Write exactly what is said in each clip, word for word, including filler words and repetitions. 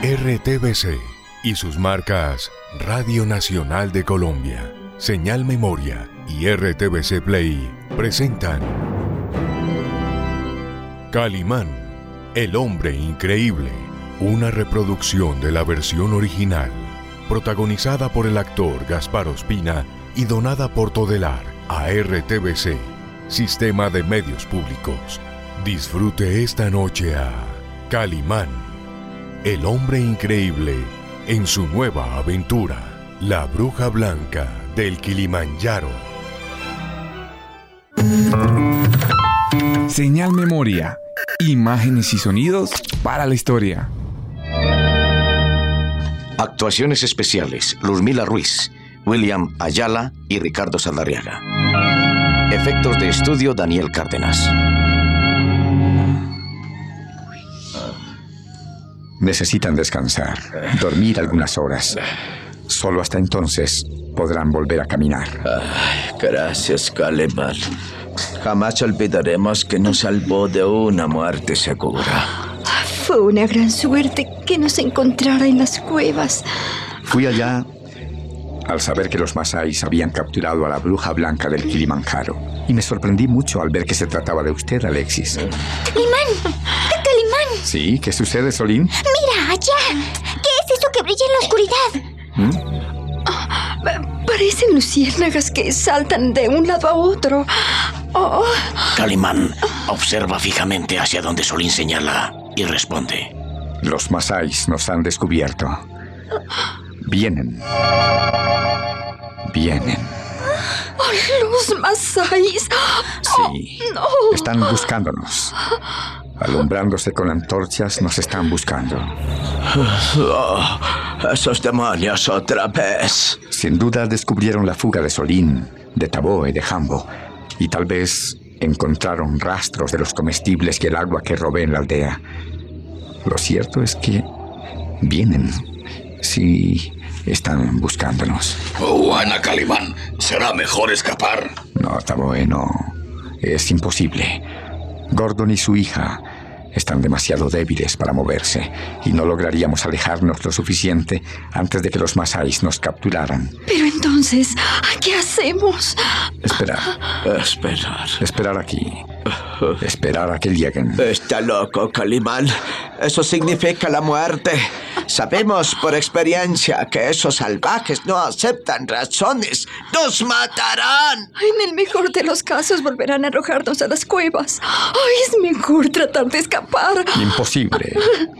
R T V C y sus marcas Radio Nacional de Colombia, Señal Memoria y R T V C Play presentan Calimán, el hombre increíble, una reproducción de la versión original, protagonizada por el actor Gaspar Ospina y donada por Todelar a R T V C, Sistema de Medios Públicos. Disfrute esta noche a Calimán, el hombre increíble, en su nueva aventura, La Bruja Blanca del Kilimanjaro. Señal Memoria, imágenes y sonidos para la historia. Actuaciones especiales: Luzmila Ruiz, William Ayala y Ricardo Saldarriaga. Efectos de estudio: Daniel Cárdenas. Necesitan descansar, dormir algunas horas. Solo hasta entonces podrán volver a caminar. Ay, gracias, Calimán. Jamás olvidaremos que nos salvó de una muerte segura. Fue una gran suerte que nos encontrara en las cuevas. Fui allá al saber que los masáis habían capturado a la bruja blanca del Kilimanjaro. Y me sorprendí mucho al ver que se trataba de usted, Alexis. ¡Calimán! ¡Calimán! ¿Sí? ¿Qué sucede, Solín? ¡Mira, allá! ¿Qué es eso que brilla en la oscuridad? ¿Mm? Oh, parecen luciérnagas que saltan de un lado a otro. Oh. Calimán observa fijamente hacia donde Solín señala y responde. Los masáis nos han descubierto. Vienen. Vienen. Oh, los masáis. Sí. Oh, no. Están buscándonos. Alumbrándose con antorchas, nos están buscando. Oh, esos demonios otra vez. Sin duda descubrieron la fuga de Solín, de Taboe, de Jambo. Y tal vez encontraron rastros de los comestibles y el agua que robé en la aldea. Lo cierto es que vienen. Sí, están buscándonos. Oh, Ana Calimán, ¿será mejor escapar? No, Taboe, no. Es imposible. Gordon y su hija están demasiado débiles para moverse y no lograríamos alejarnos lo suficiente antes de que los masáis nos capturaran. Pero entonces, ¿qué hacemos? Esperar. Esperar. Esperar aquí. Esperar a que lleguen. Está loco, Calimán. Eso significa la muerte. Sabemos por experiencia que esos salvajes no aceptan razones. ¡Nos matarán! En el mejor de los casos volverán a arrojarnos a las cuevas. Ay, es mejor tratar de escapar. Imposible.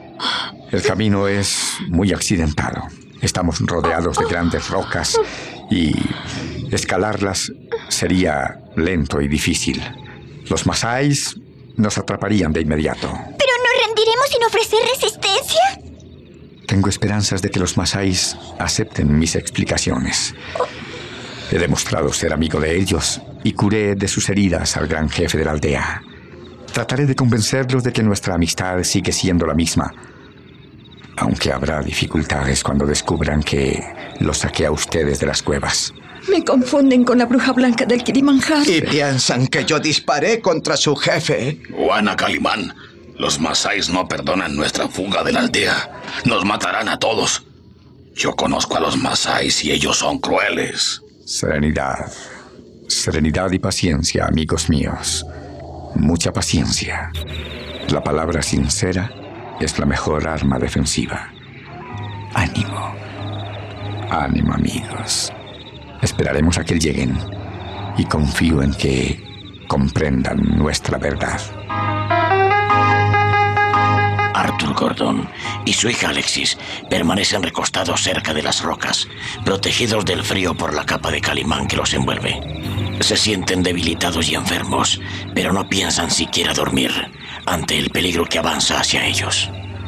El camino es muy accidentado. Estamos rodeados de grandes rocas y escalarlas sería lento y difícil. Los masáis nos atraparían de inmediato. ¿Pero nos rendiremos sin ofrecer resistencia? Tengo esperanzas de que los masáis acepten mis explicaciones. He demostrado ser amigo de ellos y curé de sus heridas al gran jefe de la aldea. Trataré de convencerlos de que nuestra amistad sigue siendo la misma, aunque habrá dificultades cuando descubran que los saqué a ustedes de las cuevas. Me confunden con la bruja blanca del Kilimanjaro. Y piensan que yo disparé contra su jefe. Ana Calimán, los masáis no perdonan nuestra fuga de la aldea. Nos matarán a todos. Yo conozco a los masáis y ellos son crueles. Serenidad. Serenidad y paciencia, amigos míos. Mucha paciencia. La palabra sincera es la mejor arma defensiva. Ánimo. Ánimo, amigos. Esperaremos a que lleguen y confío en que comprendan nuestra verdad. Arthur Gordon y su hija Alexis permanecen recostados cerca de las rocas, protegidos del frío por la capa de Calimán que los envuelve. Se sienten debilitados y enfermos, pero no piensan siquiera dormir ante el peligro que avanza hacia ellos.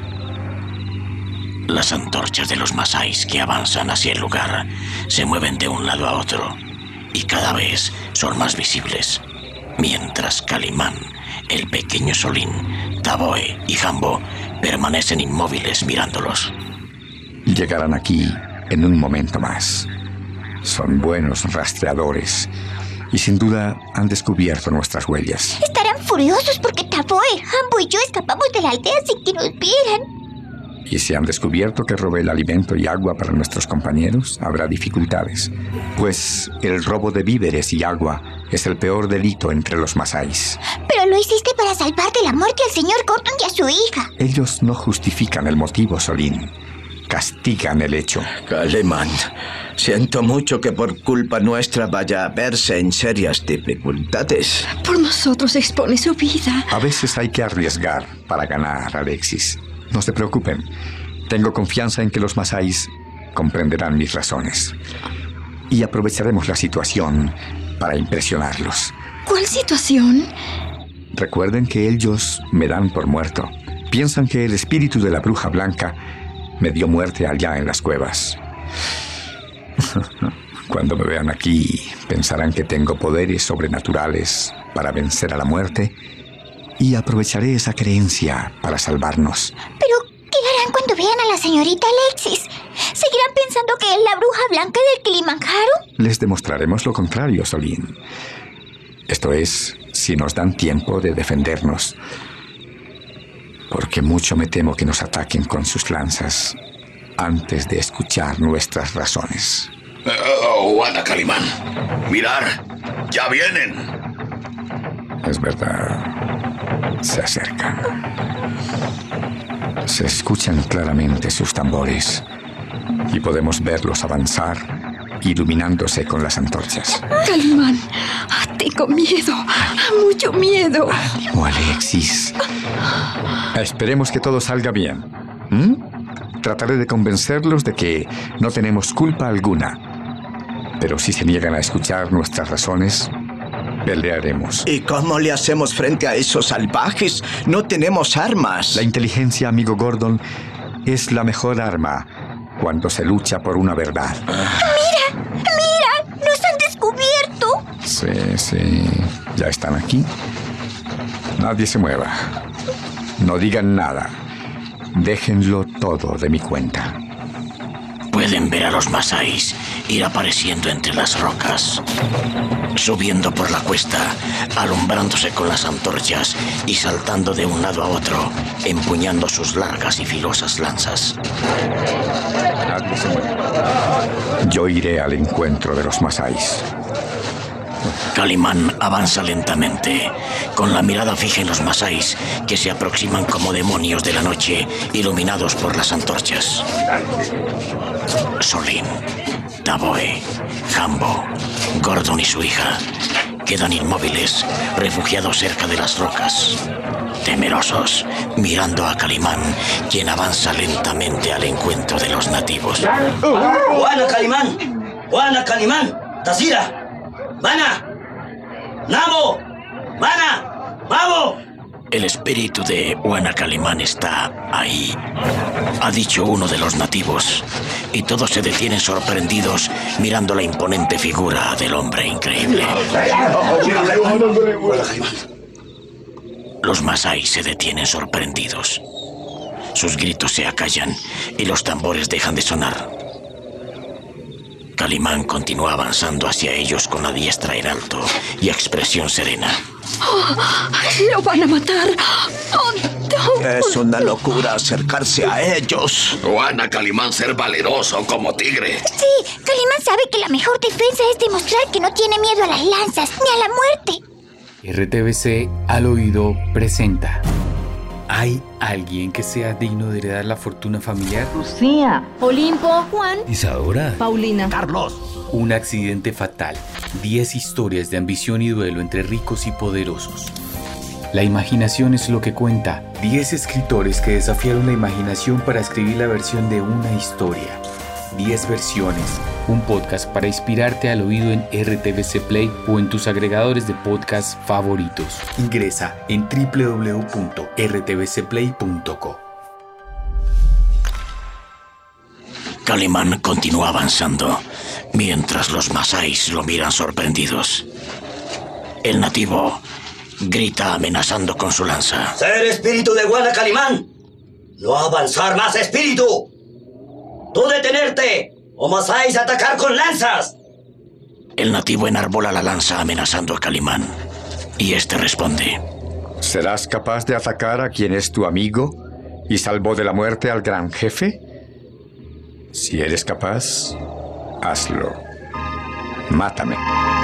Las antorchas de los masáis que avanzan hacia el lugar se mueven de un lado a otro y cada vez son más visibles, mientras Calimán, el pequeño Solín, Taboe y Jambo permanecen inmóviles mirándolos. Llegarán aquí en un momento más. Son buenos rastreadores y sin duda han descubierto nuestras huellas. Estarán furiosos porque Taboe, Jambo y yo escapamos de la aldea sin que nos vieran. Y si han descubierto que robé el alimento y agua para nuestros compañeros, habrá dificultades. Pues el robo de víveres y agua es el peor delito entre los masáis. Pero lo hiciste para salvar de la muerte al señor Gordon y a su hija. Ellos no justifican el motivo, Solín. Castigan el hecho. Calimán, siento mucho que por culpa nuestra vaya a verse en serias dificultades. Por nosotros expone su vida. A veces hay que arriesgar para ganar, Alexis. No se preocupen. Tengo confianza en que los masáis comprenderán mis razones. Y aprovecharemos la situación para impresionarlos. ¿Cuál situación? Recuerden que ellos me dan por muerto. Piensan que el espíritu de la bruja blanca me dio muerte allá en las cuevas. Cuando me vean aquí, pensarán que tengo poderes sobrenaturales para vencer a la muerte y aprovecharé esa creencia para salvarnos. Pero, ¿qué harán cuando vean a la señorita Alexis? ¿Seguirán pensando que es la bruja blanca del Kilimanjaro? Les demostraremos lo contrario, Solín. Esto es, si nos dan tiempo de defendernos. Porque mucho me temo que nos ataquen con sus lanzas antes de escuchar nuestras razones. Uh, Juana Calimán, mirar, ya vienen. Es verdad. Se acercan. Se escuchan claramente sus tambores y podemos verlos avanzar, iluminándose con las antorchas. Calimán, tengo miedo, mucho miedo. Ánimo, Alexis. Esperemos que todo salga bien. ¿Mm? Trataré de convencerlos de que no tenemos culpa alguna. Pero si se niegan a escuchar nuestras razones, pelearemos. ¿Y cómo le hacemos frente a esos salvajes? No tenemos armas. La inteligencia, amigo Gordon, es la mejor arma cuando se lucha por una verdad. ¡Mira! ¡Mira! ¡Nos han descubierto! Sí, sí. ¿Ya están aquí? Nadie se mueva. No digan nada. Déjenlo todo de mi cuenta. Pueden ver a los masáis ir apareciendo entre las rocas, subiendo por la cuesta, alumbrándose con las antorchas y saltando de un lado a otro, empuñando sus largas y filosas lanzas. Nadie se mueve. Yo iré al encuentro de los masáis. Calimán avanza lentamente, con la mirada fija en los masáis, que se aproximan como demonios de la noche, iluminados por las antorchas. Solín, Taboe, Jambo, Gordon y su hija quedan inmóviles, refugiados cerca de las rocas, temerosos, mirando a Calimán, quien avanza lentamente al encuentro de los nativos. ¡Juana Calimán! ¡Juana Calimán! ¡Tasira! ¡Mana! ¡Namo! ¡Mana! ¡Vamos! El espíritu de Juana Calimán está ahí, ha dicho uno de los nativos, y todos se detienen sorprendidos mirando la imponente figura del hombre increíble. Los masáis se detienen sorprendidos. Sus gritos se acallan y los tambores dejan de sonar. Calimán continúa avanzando hacia ellos con la diestra en alto y expresión serena. Oh, ¡lo van a matar! Oh, no. Es una locura acercarse a ellos. Juana Calimán ser valeroso como tigre. Sí, Calimán sabe que la mejor defensa es demostrar que no tiene miedo a las lanzas ni a la muerte. R T V C al oído presenta. ¿Hay alguien que sea digno de heredar la fortuna familiar? Lucía, Olimpo, Juan, Isadora, Paulina, Carlos. Un accidente fatal. Diez historias de ambición y duelo entre ricos y poderosos. La imaginación es lo que cuenta. Diez escritores que desafiaron la imaginación para escribir la versión de una historia. Diez versiones. Un podcast para inspirarte al oído en R T V C Play o en tus agregadores de podcast favoritos. Ingresa en doble u doble u doble u punto r t v c play punto co. Calimán continúa avanzando, mientras los masáis lo miran sorprendidos. El nativo grita amenazando con su lanza. ¡Ser espíritu de Juana Calimán! ¡No avanzar más, espíritu! ¡Tú detenerte! ¡O masáis atacar con lanzas! El nativo enarbola la lanza amenazando a Calimán, y este responde. ¿Serás capaz de atacar a quien es tu amigo y salvó de la muerte al gran jefe? Si eres capaz, hazlo. Mátame.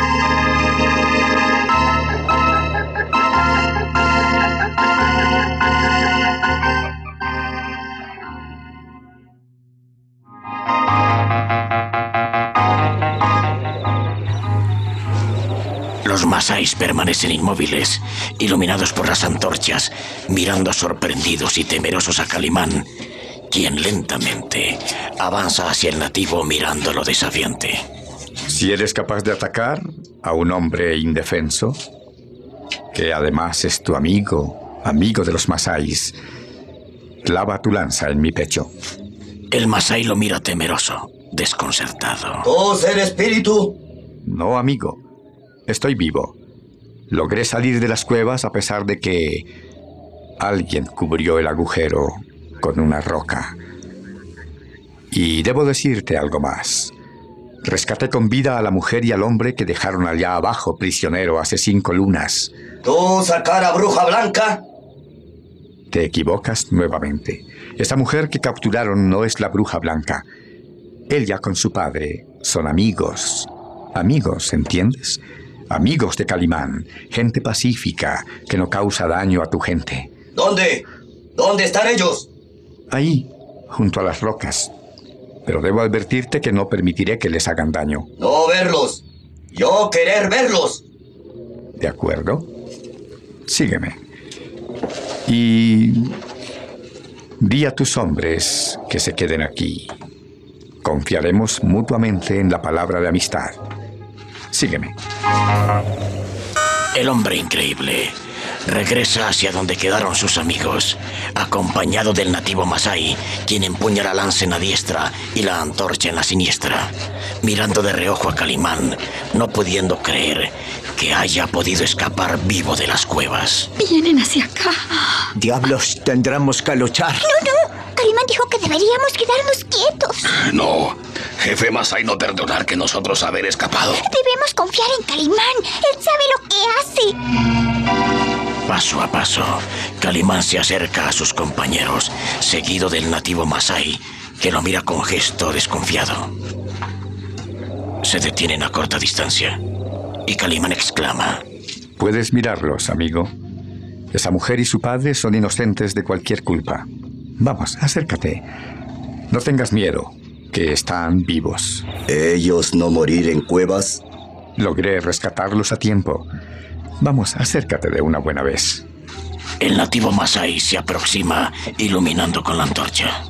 Los masáis permanecen inmóviles, iluminados por las antorchas, mirando sorprendidos y temerosos a Calimán, quien lentamente avanza hacia el nativo mirándolo desafiante. Si eres capaz de atacar a un hombre indefenso, que además es tu amigo, amigo de los masáis, clava tu lanza en mi pecho. El masái lo mira temeroso, desconcertado. ¿Tú ser espíritu? No, amigo. Estoy vivo. Logré salir de las cuevas a pesar de que alguien cubrió el agujero con una roca. Y debo decirte algo más. Rescaté con vida a la mujer y al hombre que dejaron allá abajo prisionero hace cinco lunas. ¿Tú sacar a Bruja Blanca? Te equivocas nuevamente. Esa mujer que capturaron no es la Bruja Blanca. Ella con su padre son amigos. Amigos, ¿entiendes? Amigos de Calimán, gente pacífica que no causa daño a tu gente. ¿Dónde? ¿Dónde están ellos? Ahí, junto a las rocas. Pero debo advertirte que no permitiré que les hagan daño. No verlos. Yo querer verlos. ¿De acuerdo? Sígueme. Y di a tus hombres que se queden aquí. Confiaremos mutuamente en la palabra de amistad. Sígueme. El hombre increíble regresa hacia donde quedaron sus amigos, acompañado del nativo masái, quien empuña la lanza en la diestra y la antorcha en la siniestra, mirando de reojo a Calimán, no pudiendo creer que haya podido escapar vivo de las cuevas. Vienen hacia acá. Diablos, tendremos que luchar. No, no. Calimán dijo que deberíamos quedarnos quietos. No, jefe Masái no perdonar que nosotros haber escapado. Debemos confiar en Calimán. Él sabe lo que hace. Paso a paso, Calimán se acerca a sus compañeros, seguido del nativo masái, que lo mira con gesto desconfiado. Se detienen a corta distancia, y Calimán exclama: Puedes mirarlos, amigo. Esa mujer y su padre son inocentes de cualquier culpa. Vamos, acércate. No tengas miedo, que están vivos. ¿Ellos no morir en cuevas? Logré rescatarlos a tiempo. Vamos, acércate de una buena vez. El nativo masái se aproxima, iluminando con la antorcha.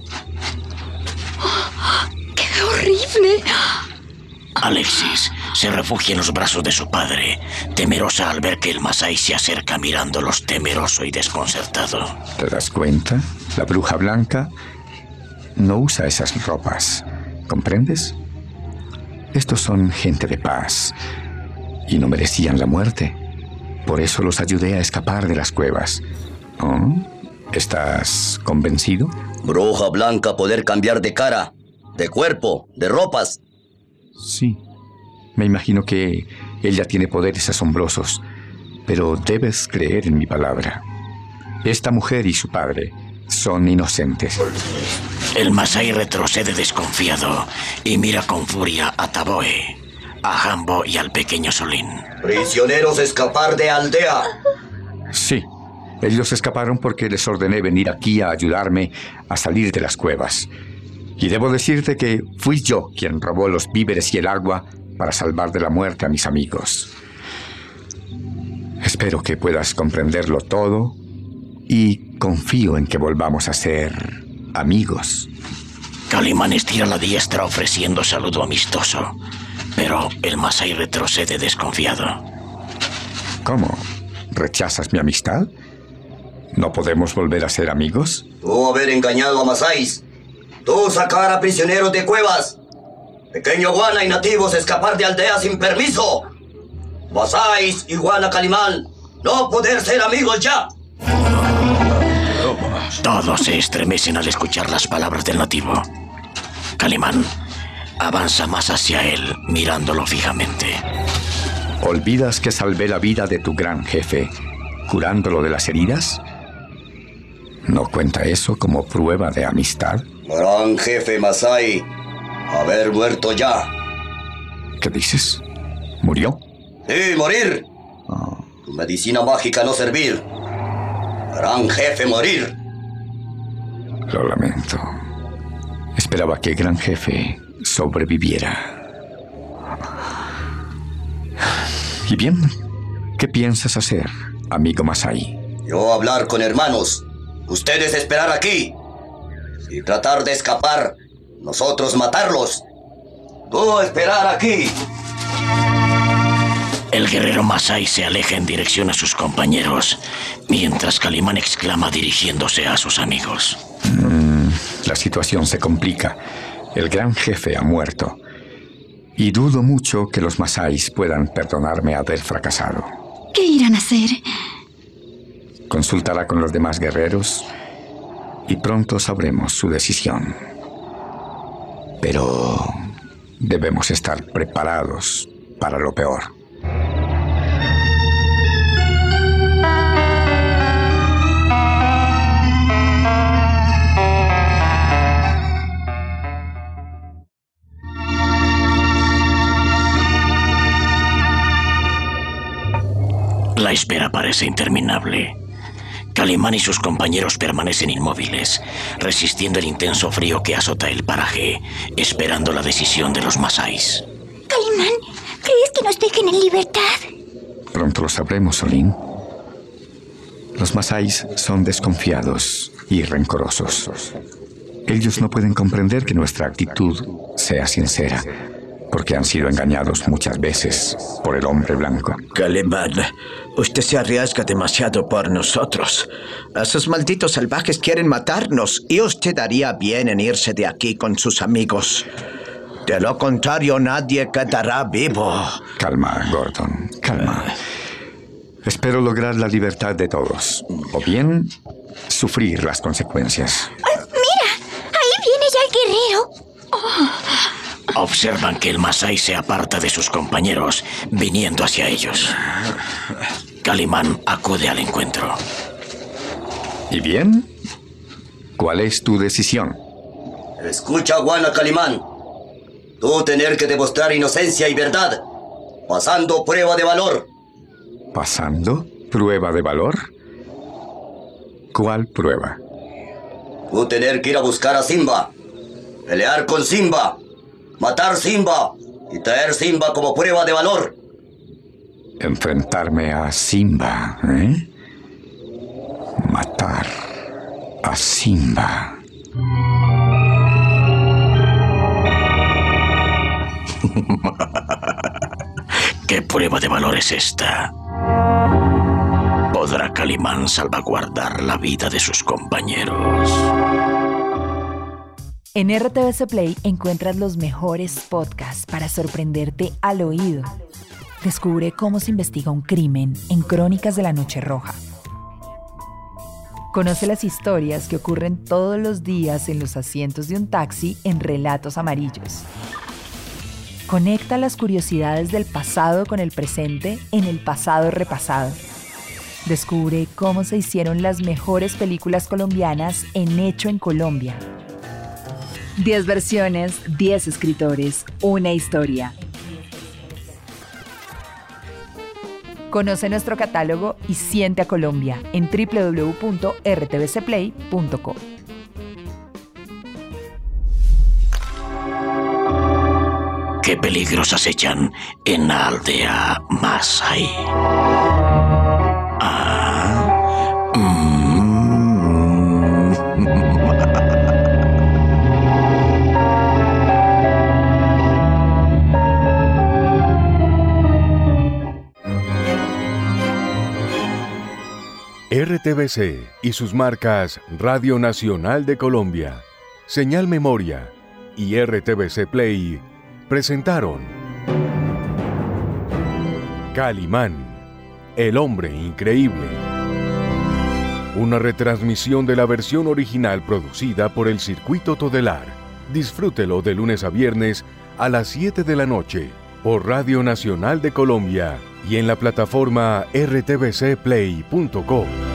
¡Qué horrible! Alexis se refugia en los brazos de su padre, temerosa al ver que el masái se acerca mirándolos temeroso y desconcertado. ¿Te das cuenta? La Bruja Blanca no usa esas ropas. ¿Comprendes? Estos son gente de paz y no merecían la muerte. Por eso los ayudé a escapar de las cuevas. ¿Oh? ¿Estás convencido? Bruja Blanca poder cambiar de cara, de cuerpo, de ropas. Sí. Me imagino que ella tiene poderes asombrosos, pero debes creer en mi palabra. Esta mujer y su padre son inocentes. El masái retrocede desconfiado y mira con furia a Taboe, a Jambo y al pequeño Solín. Prisioneros escapar de aldea. Sí, ellos escaparon porque les ordené venir aquí a ayudarme a salir de las cuevas. Y debo decirte que fui yo quien robó los víveres y el agua para salvar de la muerte a mis amigos. Espero que puedas comprenderlo todo y confío en que volvamos a ser amigos. Calimán estira la diestra ofreciendo saludo amistoso, pero el masái retrocede desconfiado. ¿Cómo? ¿Rechazas mi amistad? ¿No podemos volver a ser amigos? Tú haber engañado a masáis. Tú sacar a prisioneros de cuevas. Pequeño Guana y nativos escapar de aldea sin permiso. Masáis y Guana Calimán no poder ser amigos ya. Todos se estremecen al escuchar las palabras del nativo. Calimán avanza más hacia él, mirándolo fijamente. ¿Olvidas que salvé la vida de tu gran jefe, curándolo de las heridas? ¿No cuenta eso como prueba de amistad? Gran jefe Masai, haber muerto ya. ¿Qué dices? ¿Murió? Sí, morir. Oh. Tu medicina mágica no servir. Gran jefe morir. Lo lamento. Esperaba que el gran jefe sobreviviera. ¿Y bien? ¿Qué piensas hacer, amigo Masai? Yo hablar con hermanos. Ustedes esperar aquí. Si tratar de escapar, nosotros matarlos. Tú esperar aquí. El guerrero Masai se aleja en dirección a sus compañeros, mientras Calimán exclama dirigiéndose a sus amigos. Mm, la situación se complica. El gran jefe ha muerto. Y dudo mucho que los Masáis puedan perdonarme haber fracasado. ¿Qué irán a hacer? Consultará con los demás guerreros y pronto sabremos su decisión. Pero debemos estar preparados para lo peor. La espera parece interminable. Calimán y sus compañeros permanecen inmóviles, resistiendo el intenso frío que azota el paraje, esperando la decisión de los Masáis. Calimán, ¿crees que nos dejen en libertad? Pronto lo sabremos, Solín. Los Masáis son desconfiados y rencorosos. Ellos no pueden comprender que nuestra actitud sea sincera, porque han sido engañados muchas veces por el hombre blanco. Calimán, usted se arriesga demasiado por nosotros. Esos malditos salvajes quieren matarnos y usted haría bien en irse de aquí con sus amigos. De lo contrario, nadie quedará vivo. Calma, Gordon, calma. Espero lograr la libertad de todos, o bien sufrir las consecuencias. ¡Mira! ¡Ahí viene ya el guerrero! Oh. Observan que el Masai se aparta de sus compañeros, viniendo hacia ellos. Calimán acude al encuentro. ¿Y bien? ¿Cuál es tu decisión? Escucha, Guana Calimán. Tú tener que demostrar inocencia y verdad, pasando prueba de valor. ¿Pasando prueba de valor? ¿Cuál prueba? Tú tener que ir a buscar a Simba, pelear con Simba, matar Simba y traer Simba como prueba de valor. Enfrentarme a Simba, ¿eh? Matar a Simba. ¿Qué prueba de valor es esta? ¿Podrá Calimán salvaguardar la vida de sus compañeros? En R T V C Play encuentras los mejores podcasts para sorprenderte al oído. Descubre cómo se investiga un crimen en Crónicas de la Noche Roja. Conoce las historias que ocurren todos los días en los asientos de un taxi en Relatos Amarillos. Conecta las curiosidades del pasado con el presente en El Pasado Repasado. Descubre cómo se hicieron las mejores películas colombianas en Hecho en Colombia. diez versiones, diez escritores, una historia. Conoce nuestro catálogo y siente a Colombia en doble u doble u doble u punto r t v c play punto com. ¿Qué peligros acechan en la aldea Masai? Ah, mm. R T V C y sus marcas Radio Nacional de Colombia, Señal Memoria y R T V C Play presentaron Calimán, el hombre increíble. Una retransmisión de la versión original producida por el Circuito Todelar. Disfrútelo de lunes a viernes a las siete de la noche por Radio Nacional de Colombia y en la plataforma r t v c play punto com.